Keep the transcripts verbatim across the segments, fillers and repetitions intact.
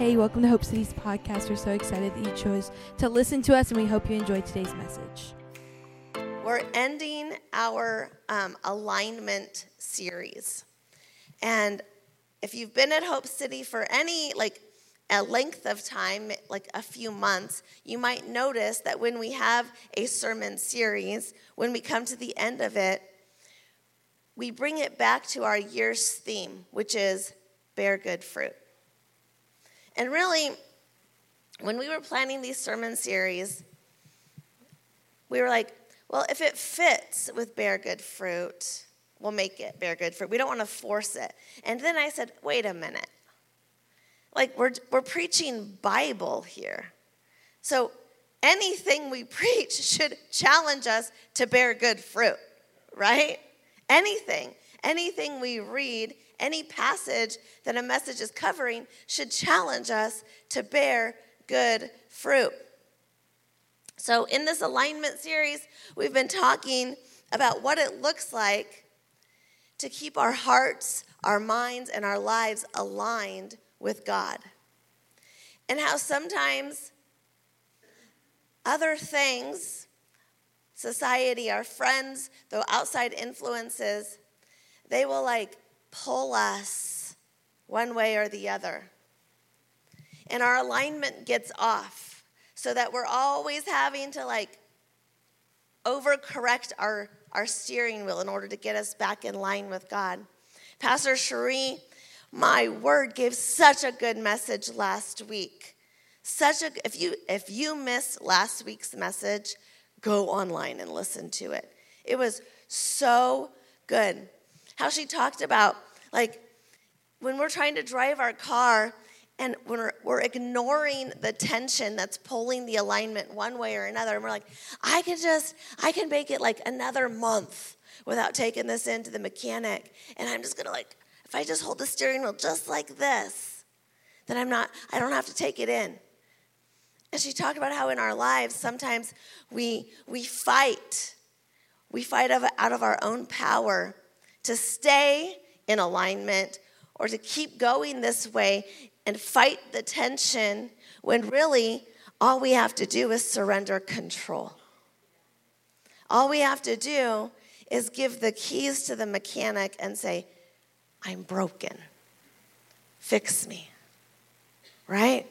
Hey, welcome to Hope City's podcast. We're so excited that you chose to listen to us, and we hope you enjoyed today's message. We're ending our um, alignment series. And if you've been at Hope City for any, like, a length of time, like a few months, you might notice that when we have a sermon series, when we come to the end of it, we bring it back to our year's theme, which is bear good fruit. And really, when we were planning these sermon series, we were like, well, if it fits with bear good fruit, we'll make it bear good fruit. We don't want to force it. And then I said, wait a minute. Like, we're we're preaching Bible here. So anything we preach should challenge us to bear good fruit, right? Anything. Anything we read, any passage that a message is covering should challenge us to bear good fruit. So in this alignment series, we've been talking about what it looks like to keep our hearts, our minds, and our lives aligned with God. And how sometimes other things, society, our friends, the outside influences, they will like pull us one way or the other. And our alignment gets off so that we're always having to like overcorrect our, our steering wheel in order to get us back in line with God. Pastor Cherie, my word, gave such a good message last week. Such a if you if you missed last week's message, go online and listen to it. It was so good. How she talked about, like, when we're trying to drive our car and when we're, we're ignoring the tension that's pulling the alignment one way or another, and we're like, I can just, I can make it like another month without taking this into the mechanic, and I'm just going to like, if I just hold the steering wheel just like this, then I'm not, I don't have to take it in. And she talked about how in our lives, sometimes we we fight. We fight out of our own power to stay in alignment or to keep going this way and fight the tension when really all we have to do is surrender control. All we have to do is give the keys to the mechanic and say, I'm broken. Fix me. Right?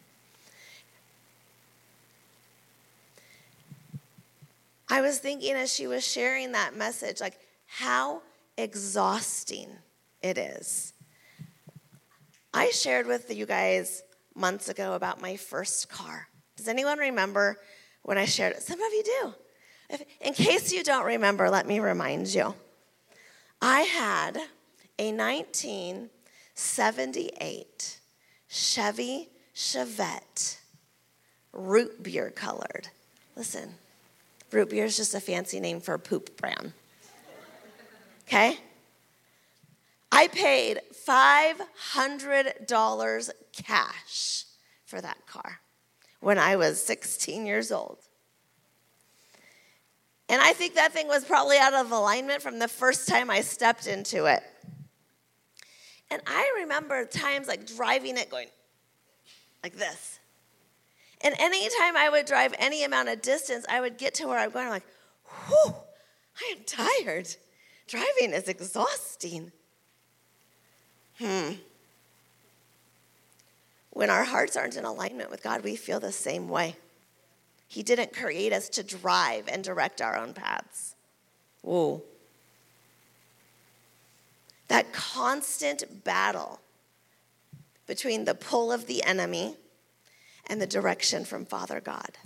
I was thinking as she was sharing that message, like how exhausting it is. I shared with you guys months ago about my first car. Does anyone remember when I shared it? Some of you do. If, in case you don't remember, let me remind you. I had a nineteen seventy-eight Chevy Chevette, root beer colored. Listen, root beer is just a fancy name for a poop brand. Okay? I paid five hundred dollars cash for that car when I was sixteen years old. And I think that thing was probably out of alignment from the first time I stepped into it. And I remember times like driving it going like this. And anytime I would drive any amount of distance, I would get to where I'm going, I'm like, whew, I am tired. Driving is exhausting. Hmm. When our hearts aren't in alignment with God, we feel the same way. He didn't create us to drive and direct our own paths. Whoa. That constant battle between the pull of the enemy and the direction from Father God.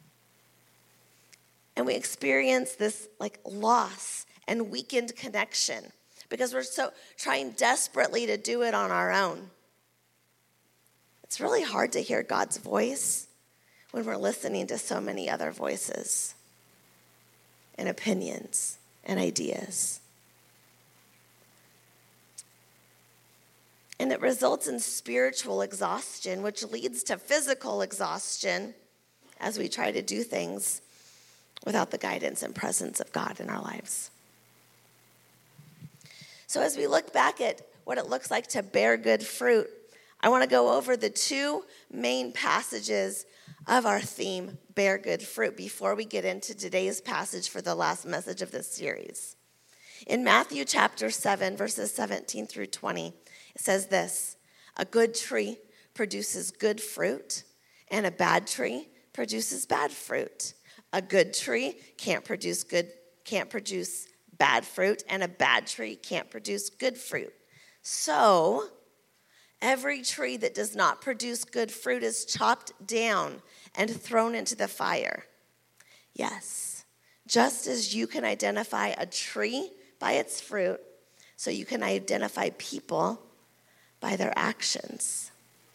And we experience this like loss and weakened connection because we're so trying desperately to do it on our own. It's really hard to hear God's voice when we're listening to so many other voices and opinions and ideas. And it results in spiritual exhaustion, which leads to physical exhaustion as we try to do things without the guidance and presence of God in our lives. So as we look back at what it looks like to bear good fruit, I want to go over the two main passages of our theme, Bear Good Fruit, before we get into today's passage for the last message of this series. In Matthew chapter seven, verses seventeen through twenty, it says this: a good tree produces good fruit, and a bad tree produces bad fruit. A good tree can't produce good, can't produce bad fruit, and a bad tree can't produce good fruit. So, every tree that does not produce good fruit is chopped down and thrown into the fire. Yes, just as you can identify a tree by its fruit, so you can identify people by their actions.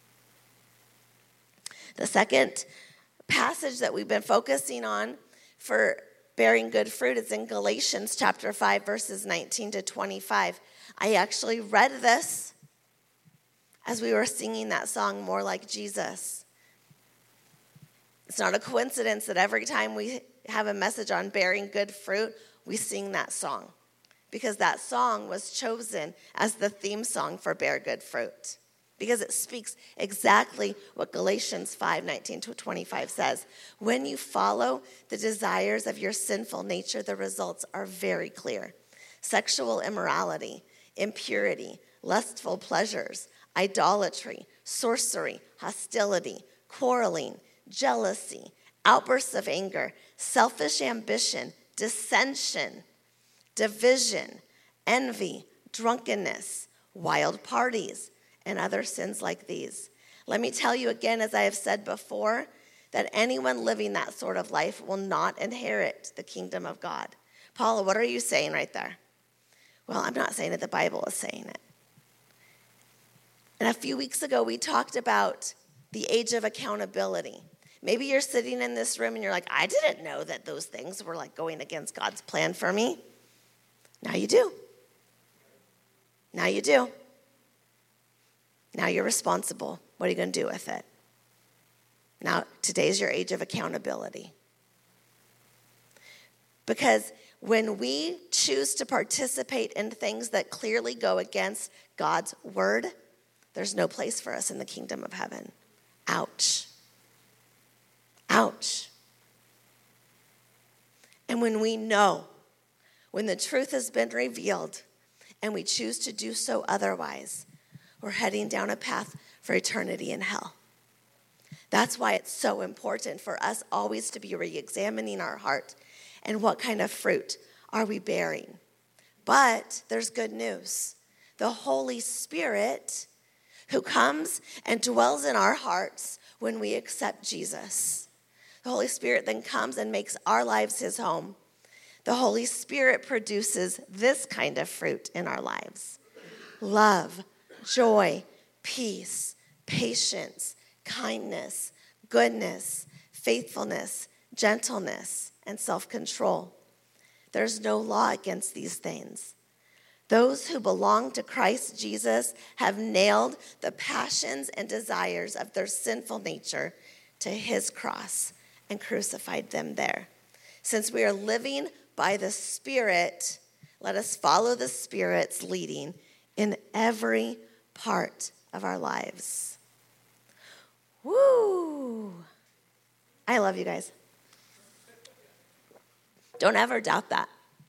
The second passage that we've been focusing on for bearing good fruit is in Galatians chapter five, verses nineteen to twenty-five. I actually read this as we were singing that song, More Like Jesus. It's not a coincidence that every time we have a message on bearing good fruit, we sing that song, because that song was chosen as the theme song for Bear Good Fruit, because it speaks exactly what Galatians five, nineteen to twenty-five says. When you follow the desires of your sinful nature, the results are very clear. Sexual immorality, impurity, lustful pleasures, idolatry, sorcery, hostility, quarreling, jealousy, outbursts of anger, selfish ambition, dissension, division, envy, drunkenness, wild parties, and other sins like these. Let me tell you again, as I have said before, that anyone living that sort of life will not inherit the kingdom of God. Paula, what are you saying right there? Well, I'm not saying it. The Bible is saying it. And a few weeks ago, we talked about the age of accountability. Maybe you're sitting in this room and you're like, I didn't know that those things were like going against God's plan for me. Now you do. Now you do. Now you're responsible. What are you going to do with it? Now, today's your age of accountability. Because when we choose to participate in things that clearly go against God's word, there's no place for us in the kingdom of heaven. Ouch. Ouch. And when we know, when the truth has been revealed, and we choose to do so otherwise, we're heading down a path for eternity in hell. That's why it's so important for us always to be re-examining our heart and what kind of fruit are we bearing. But there's good news. The Holy Spirit, who comes and dwells in our hearts when we accept Jesus. The Holy Spirit then comes and makes our lives his home. The Holy Spirit produces this kind of fruit in our lives: love, joy, peace, patience, kindness, goodness, faithfulness, gentleness, and self-control. There's no law against these things. Those who belong to Christ Jesus have nailed the passions and desires of their sinful nature to his cross and crucified them there. Since we are living by the Spirit, let us follow the Spirit's leading in every part of our lives. Woo! I love you guys. Don't ever doubt that.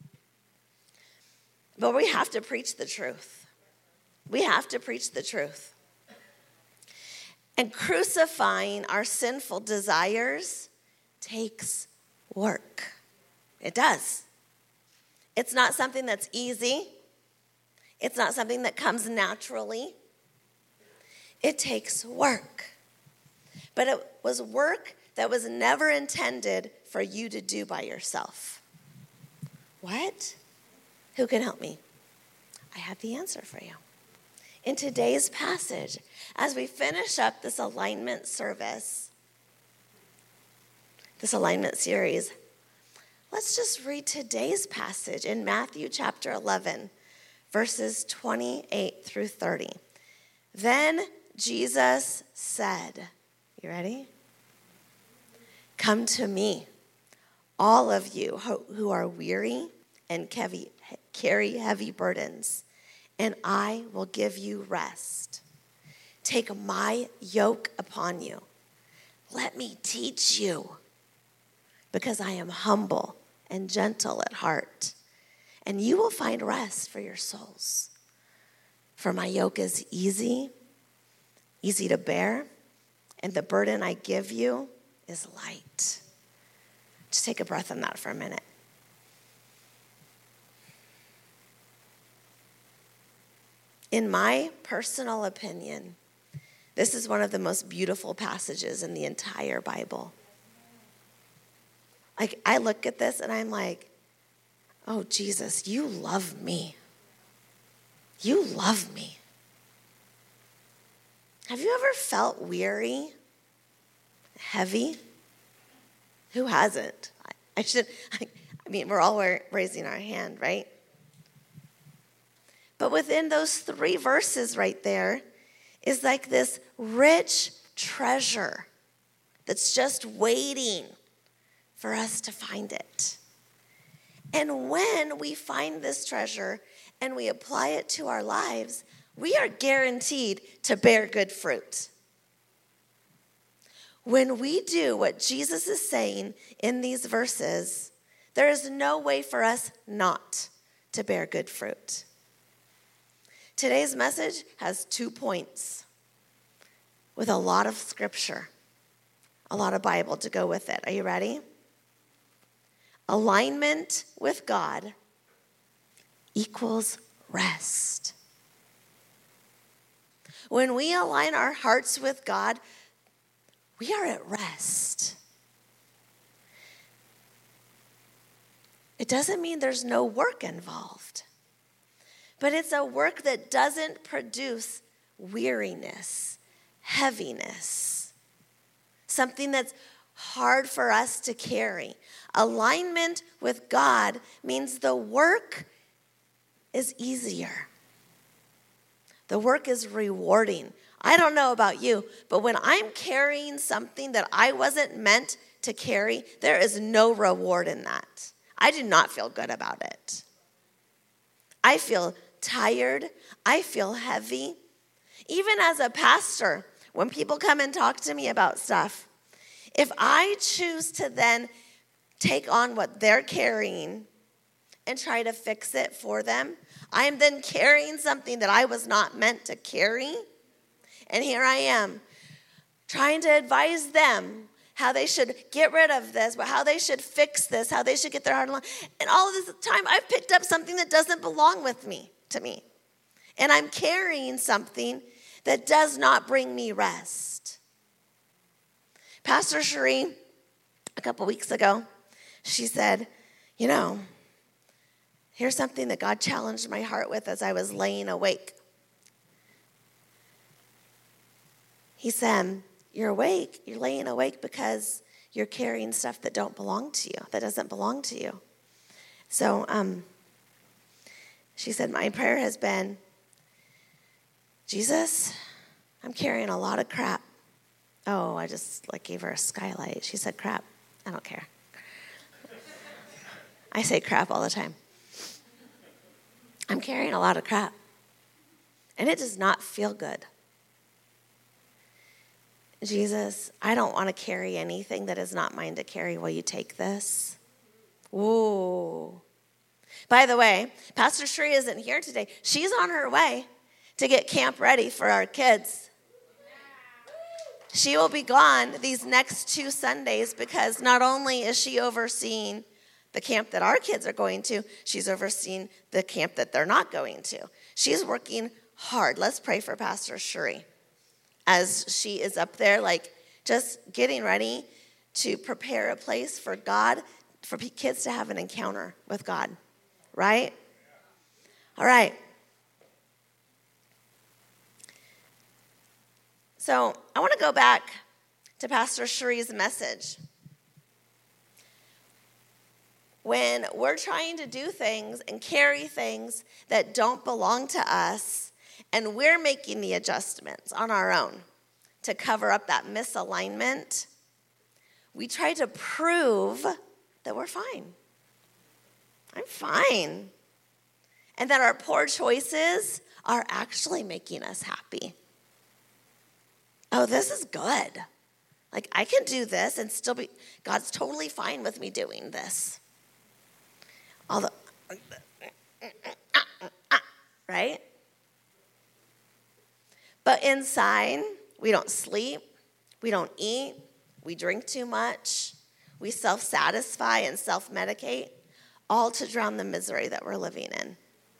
But we have to preach the truth. We have to preach the truth. And crucifying our sinful desires takes work. It does. It's not something that's easy. It's not something that comes naturally. It takes work. But it was work that was never intended for you to do by yourself. What? Who can help me? I have the answer for you. In today's passage, as we finish up this alignment service, this alignment series, let's just read today's passage in Matthew chapter eleven, verses twenty-eight through thirty. Then Jesus said, you ready? Come to me, all of you who are weary and carry heavy burdens, and I will give you rest. Take my yoke upon you. Let me teach you, because I am humble and gentle at heart, and you will find rest for your souls. For my yoke is easy, easy to bear, and the burden I give you is light. Just take a breath on that for a minute. In my personal opinion, this is one of the most beautiful passages in the entire Bible. Like, I look at this and I'm like, oh, Jesus, you love me. You love me. Have you ever felt weary, heavy? Who hasn't? I should, I mean, we're all raising our hand, right? But within those three verses right there is like this rich treasure that's just waiting for us to find it. And when we find this treasure and we apply it to our lives, we are guaranteed to bear good fruit. When we do what Jesus is saying in these verses, there is no way for us not to bear good fruit. Today's message has two points with a lot of scripture, a lot of Bible to go with it. Are you ready? Alignment with God equals rest. When we align our hearts with God, we are at rest. It doesn't mean there's no work involved, but it's a work that doesn't produce weariness, heaviness, something that's hard for us to carry. Alignment with God means the work is easier. The work is rewarding. I don't know about you, but when I'm carrying something that I wasn't meant to carry, there is no reward in that. I do not feel good about it. I feel tired. I feel heavy. Even as a pastor, when people come and talk to me about stuff, if I choose to then take on what they're carrying and try to fix it for them, I am then carrying something that I was not meant to carry. And here I am trying to advise them how they should get rid of this, how they should fix this, how they should get their heart aligned. And all of this time, I've picked up something that doesn't belong with me, to me. And I'm carrying something that does not bring me rest. Pastor Cherie, a couple weeks ago, she said, you know, here's something that God challenged my heart with as I was laying awake. He said, you're awake, you're laying awake because you're carrying stuff that don't belong to you, that doesn't belong to you. So um, she said, my prayer has been, Jesus, I'm carrying a lot of crap. Oh, I just like gave her a skylight. She said crap. I don't care. I say crap all the time. I'm carrying a lot of crap. And it does not feel good. Jesus, I don't want to carry anything that is not mine to carry. Will you take this? Ooh. By the way, Pastor Cherie isn't here today. She's on her way to get camp ready for our kids. She will be gone these next two Sundays because not only is she overseeing the camp that our kids are going to, she's overseeing the camp that they're not going to. She's working hard. Let's pray for Pastor Cherie as she is up there, like just getting ready to prepare a place for God, for kids to have an encounter with God, right? All right. So I want to go back to Pastor Cherie's message. When we're trying to do things and carry things that don't belong to us, and we're making the adjustments on our own to cover up that misalignment, we try to prove that we're fine. I'm fine. And that our poor choices are actually making us happy. oh, this is good. Like, I can do this and still be, God's totally fine with me doing this. Although, right? But inside, we don't sleep, we don't eat, we drink too much, we self-satisfy and self-medicate, all to drown the misery that we're living in.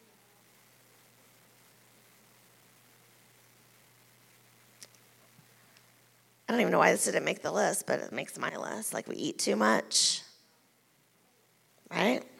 I don't even know why this didn't make the list, but it makes my list. Like, we eat too much, right?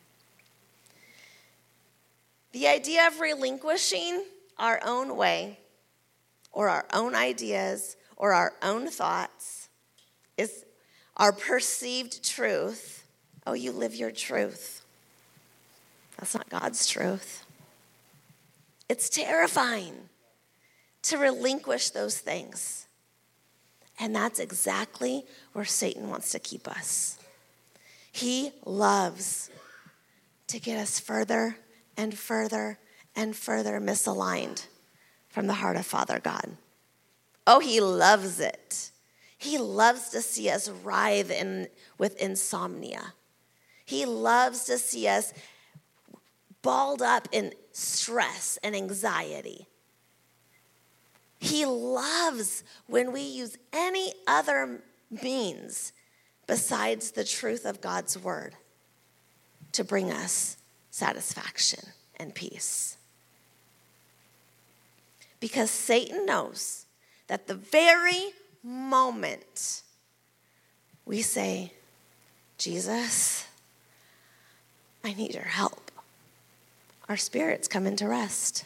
The idea of relinquishing our own way or our own ideas or our own thoughts is our perceived truth. Oh, you live your truth. That's not God's truth. It's terrifying to relinquish those things. And that's exactly where Satan wants to keep us. He loves to get us further and further and further misaligned from the heart of Father God. Oh, he loves it. He loves to see us writhe in, with insomnia. He loves to see us balled up in stress and anxiety. He loves when we use any other means besides the truth of God's word to bring us satisfaction and peace. Because Satan knows that the very moment we say, Jesus, I need your help, our spirits come into rest.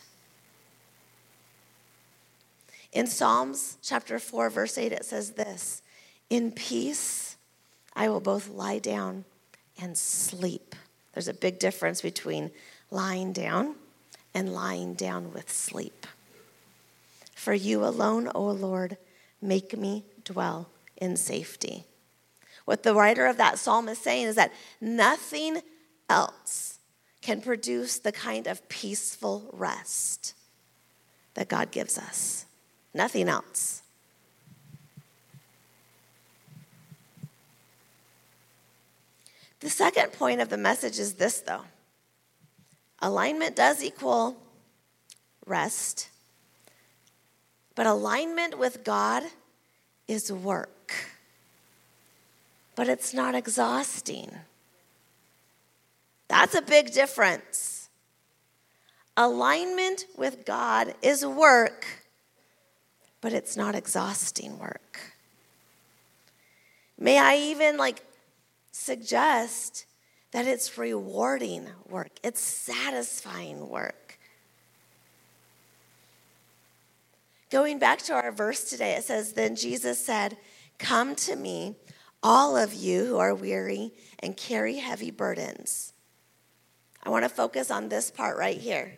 In Psalms chapter four, verse eight, it says this, in peace I will both lie down and sleep. There's a big difference between lying down and lying down with sleep. For you alone, O Lord, make me dwell in safety. What the writer of that psalm is saying is that nothing else can produce the kind of peaceful rest that God gives us. Nothing else. The second point of the message is this, though. Alignment does equal rest, but alignment with God is work. But it's not exhausting. That's a big difference. Alignment with God is work, but it's not exhausting work. May I even like suggest that it's rewarding work. It's satisfying work. Going back to our verse today, it says, then Jesus said, come to me, all of you who are weary and carry heavy burdens. I want to focus on this part right here.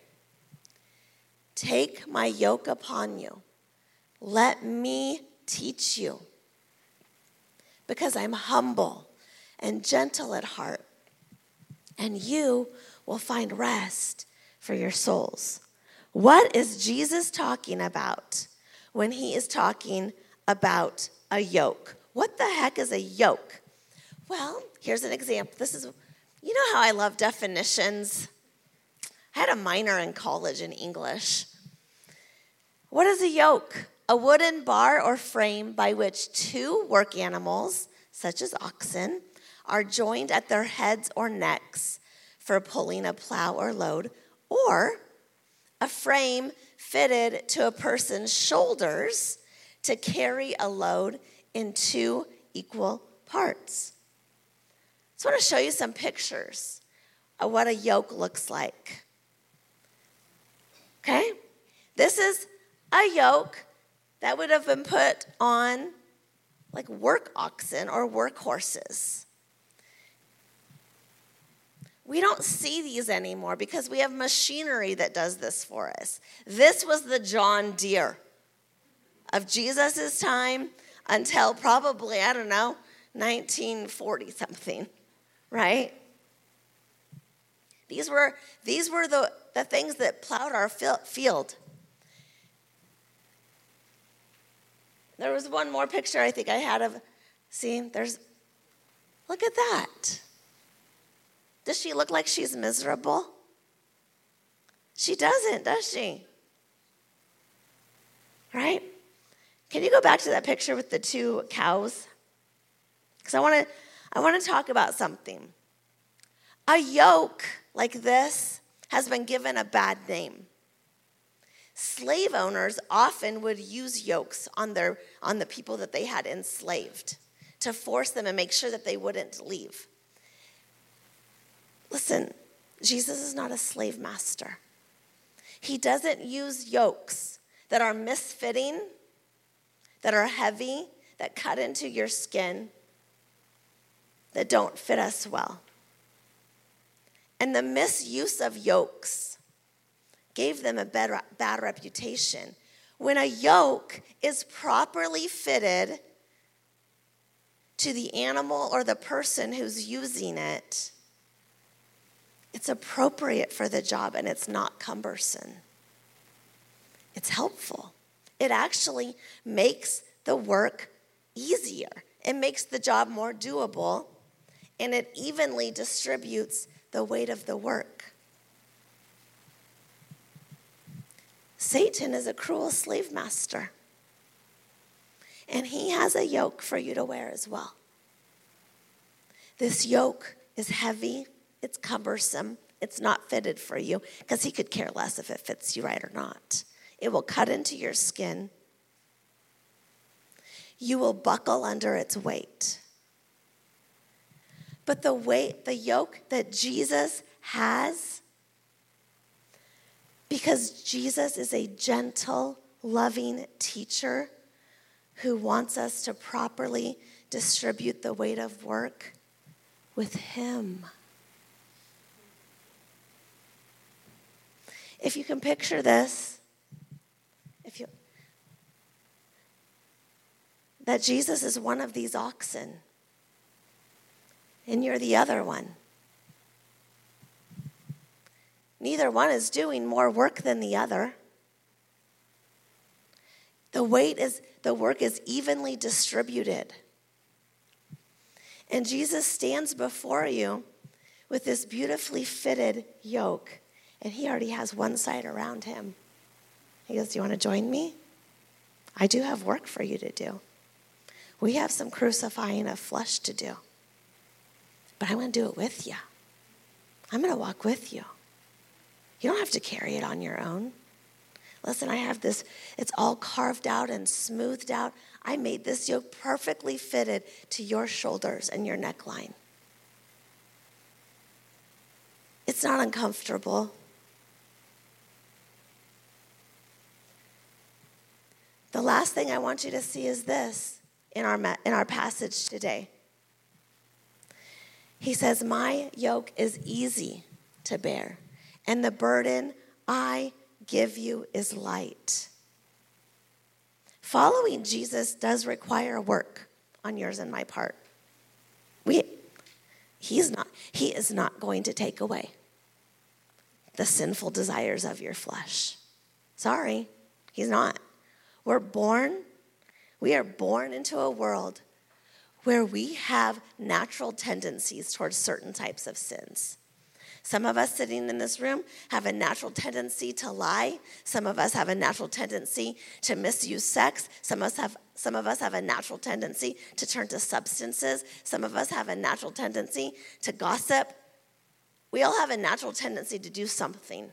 Take my yoke upon you. Let me teach you, because I'm humble and gentle at heart, and you will find rest for your souls. What is Jesus talking about when he is talking about a yoke? What the heck is a yoke? Well, here's an example. This is, you know how I love definitions? I had a minor in college in English. What is a yoke? A wooden bar or frame by which two work animals, such as oxen, are joined at their heads or necks for pulling a plow or load, or a frame fitted to a person's shoulders to carry a load in two equal parts. So I want to show you some pictures of what a yoke looks like. Okay? This is a yoke that would have been put on like work oxen or work horses. We don't see these anymore because we have machinery that does this for us. This was the John Deere of Jesus' time until probably, I don't know, nineteen forty something, right? These were, these were the, the things that plowed our field. There was one more picture I think I had of, see, there's, look at that. Does she look like she's miserable? She doesn't, does she? Right? Can you go back to that picture with the two cows? Because I want to I want to talk about something. A yoke like this has been given a bad name. Slave owners often would use yokes on their on the people that they had enslaved to force them and make sure that they wouldn't leave. Listen, Jesus is not a slave master. He doesn't use yokes that are misfitting, that are heavy, that cut into your skin, that don't fit us well. And the misuse of yokes gave them a bad, bad reputation. When a yoke is properly fitted to the animal or the person who's using it, it's appropriate for the job and it's not cumbersome. It's helpful. It actually makes the work easier. It makes the job more doable, and it evenly distributes the weight of the work. Satan is a cruel slave master, and he has a yoke for you to wear as well. This yoke is heavy, it's cumbersome, it's not fitted for you, because he could care less if it fits you right or not. It will cut into your skin. You will buckle under its weight. But the weight, the yoke that Jesus has, because Jesus is a gentle, loving teacher who wants us to properly distribute the weight of work with him. If you can picture this, if you that Jesus is one of these oxen, and you're the other one. Neither one is doing more work than the other. The weight is, the work is evenly distributed. And Jesus stands before you with this beautifully fitted yoke, and he already has one side around him. He goes, "Do you want to join me? I do have work for you to do. We have some crucifying of flesh to do. But I'm going to do it with you. I'm going to walk with you. You don't have to carry it on your own. Listen, I have this, it's all carved out and smoothed out. I made this yoke perfectly fitted to your shoulders and your neckline. It's not uncomfortable. The last thing I want you to see is this in our in our passage today. He says, "My yoke is easy to bear, and the burden I give you is light." Following Jesus does require work on yours and my part. We, he's not, he is not going to take away the sinful desires of your flesh. Sorry, he's not. We're born, we are born into a world where we have natural tendencies towards certain types of sins. Some of us sitting in this room have a natural tendency to lie. Some of us have a natural tendency to misuse sex. Some of us have, some of us have a natural tendency to turn to substances. Some of us have a natural tendency to gossip. We all have a natural tendency to do something.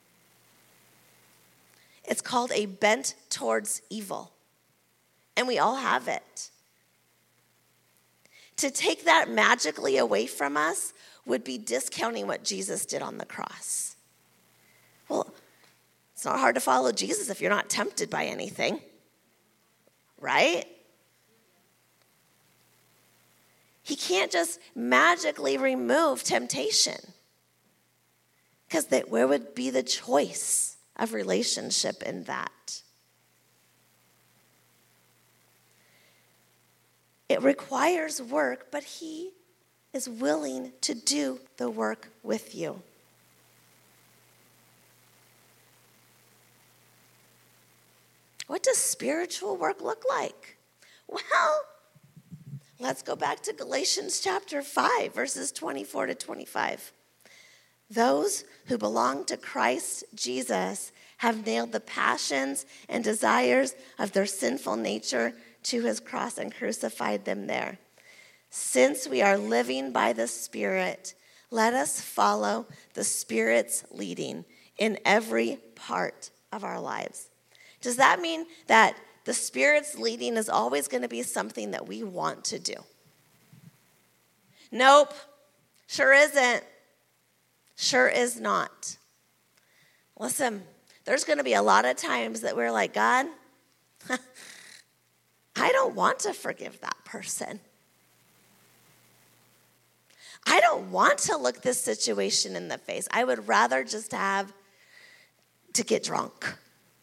It's called a bent towards evil. And we all have it. To take that magically away from us would be discounting what Jesus did on the cross. Well, it's not hard to follow Jesus if you're not tempted by anything, right? He can't just magically remove temptation, because where would be the choice of relationship in that? It requires work, but he is willing to do the work with you. What does spiritual work look like? Well, let's go back to Galatians chapter five, verses twenty-four to twenty-five. Those who belong to Christ Jesus have nailed the passions and desires of their sinful nature to his cross and crucified them there. Since we are living by the Spirit, let us follow the Spirit's leading in every part of our lives. Does that mean that the Spirit's leading is always going to be something that we want to do? Nope, sure isn't. Sure is not. Listen, there's going to be a lot of times that we're like, God, I don't want to forgive that person. I don't want to look this situation in the face. I would rather just have to get drunk.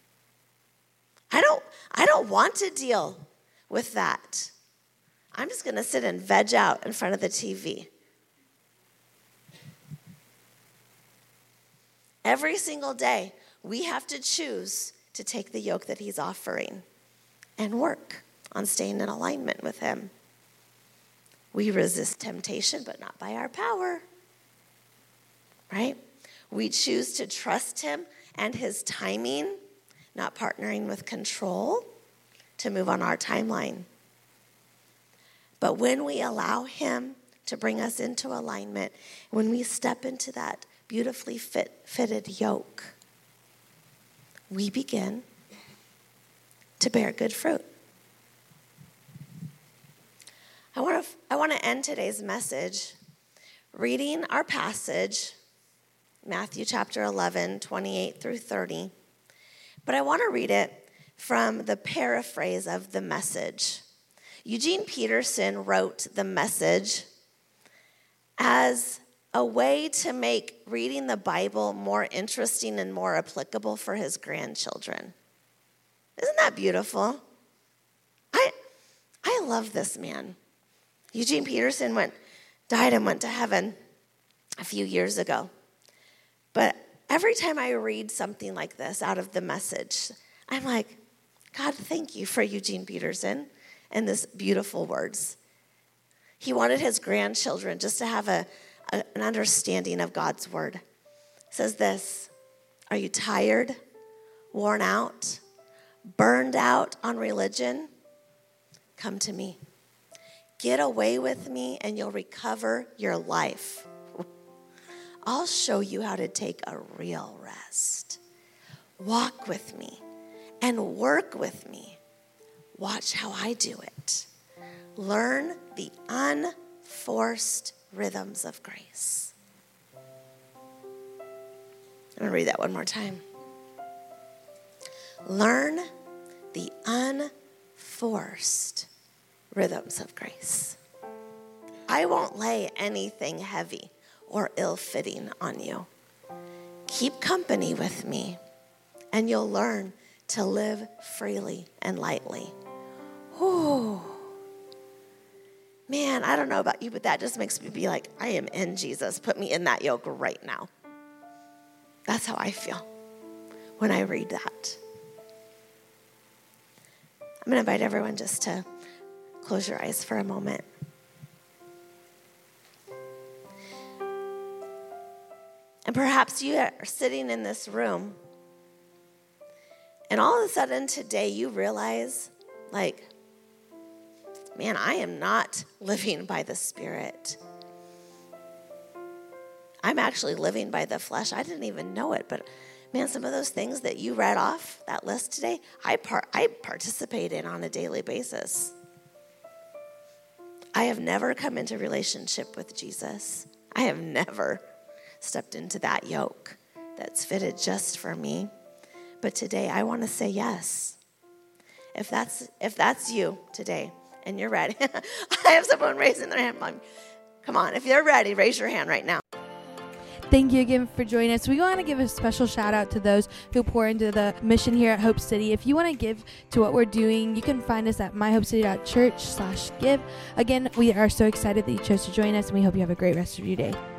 I don't, I don't want to deal with that. I'm just going to sit and veg out in front of the T V. Every single day, we have to choose to take the yoke that he's offering and work on staying in alignment with him. We resist temptation, but not by our power, right? We choose to trust him and his timing, not partnering with control to move on our timeline. But when we allow him to bring us into alignment, when we step into that beautifully fit, fitted yoke, we begin to bear good fruit. I want to I want to end today's message reading our passage, Matthew chapter eleven, twenty-eight through thirty. But I want to read it from the paraphrase of the Message. Eugene Peterson wrote the Message as a way to make reading the Bible more interesting and more applicable for his grandchildren. Isn't that beautiful? I I love this man. Eugene Peterson went, died and went to heaven a few years ago. But every time I read something like this out of the Message, I'm like, God, thank you for Eugene Peterson and this beautiful words. He wanted his grandchildren just to have a an understanding of God's word. It says this: are you tired, worn out, burned out on religion? Come to me. Get away with me and you'll recover your life. I'll show you how to take a real rest. Walk with me and work with me. Watch how I do it. Learn the unforced rhythms of grace. I'm going to read that one more time. Learn the unforced rhythms of grace. I won't lay anything heavy or ill-fitting on you. Keep company with me, and you'll learn to live freely and lightly. Ooh. Man, I don't know about you, but that just makes me be like, I am in Jesus. Put me in that yoke right now. That's how I feel when I read that. I'm going to invite everyone just to close your eyes for a moment. And perhaps you are sitting in this room, and all of a sudden today you realize, like, man, I am not living by the Spirit. I'm actually living by the flesh. I didn't even know it, but man, some of those things that you read off that list today, I par- I participate in on a daily basis. I have never come into relationship with Jesus. I have never stepped into that yoke that's fitted just for me. But today I want to say yes. If that's if that's you today, and you're ready. I have someone raising their hand. Come on, if you're ready, raise your hand right now. Thank you again for joining us. We want to give a special shout out to those who pour into the mission here at Hope City. If you want to give to what we're doing, you can find us at myhopecity.church slash give. Again, we are so excited that you chose to join us, and we hope you have a great rest of your day.